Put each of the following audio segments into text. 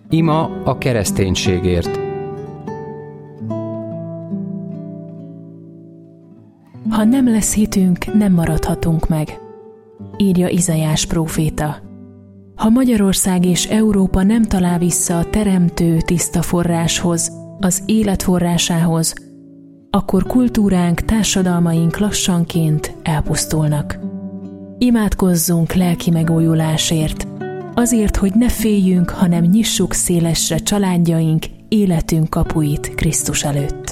Ima a kereszténységért. Ha nem lesz hitünk, nem maradhatunk meg, írja Izaiás próféta. Ha Magyarország és Európa nem talál vissza a teremtő tiszta forráshoz, az élet forrásához, akkor kultúránk, társadalmaink lassanként elpusztulnak. Imádkozzunk lelki megújulásért, azért, hogy ne féljünk, hanem nyissuk szélesre családjaink, életünk kapuit Krisztus előtt.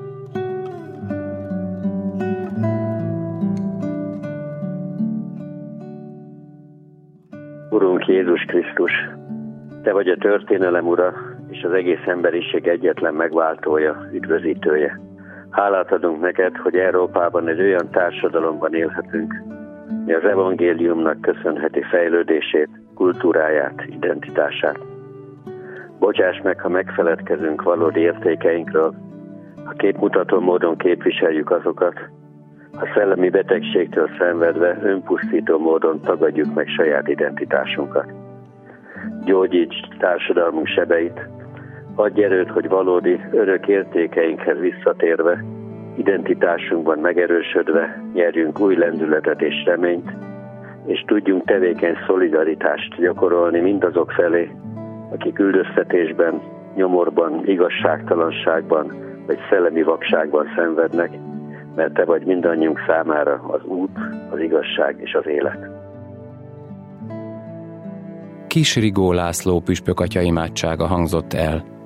Urunk Jézus Krisztus, Te vagy a történelem ura, és az egész emberiség egyetlen megváltója, üdvözítője. Hálát adunk neked, hogy Európában egy olyan társadalomban élhetünk, mi az evangéliumnak köszönheti fejlődését, kultúráját, identitását. Bocsáss meg, ha megfeledkezünk valódi értékeinkről, ha képmutató módon képviseljük azokat, ha szellemi betegségtől szenvedve önpusztító módon tagadjuk meg saját identitásunkat. Gyógyíts társadalmunk sebeit, adj erőt, hogy valódi örök értékeinkhez visszatérve, identitásunkban megerősödve nyerjünk új lendületet és reményt, és tudjunk tevékeny szolidaritást gyakorolni mindazok felé, akik üldöztetésben, nyomorban, igazságtalanságban vagy szellemi vakságban szenvednek, mert Te vagy mindannyiunk számára az út, az igazság és az élet. Kis Rigó László püspök atya imádsága hangzott el.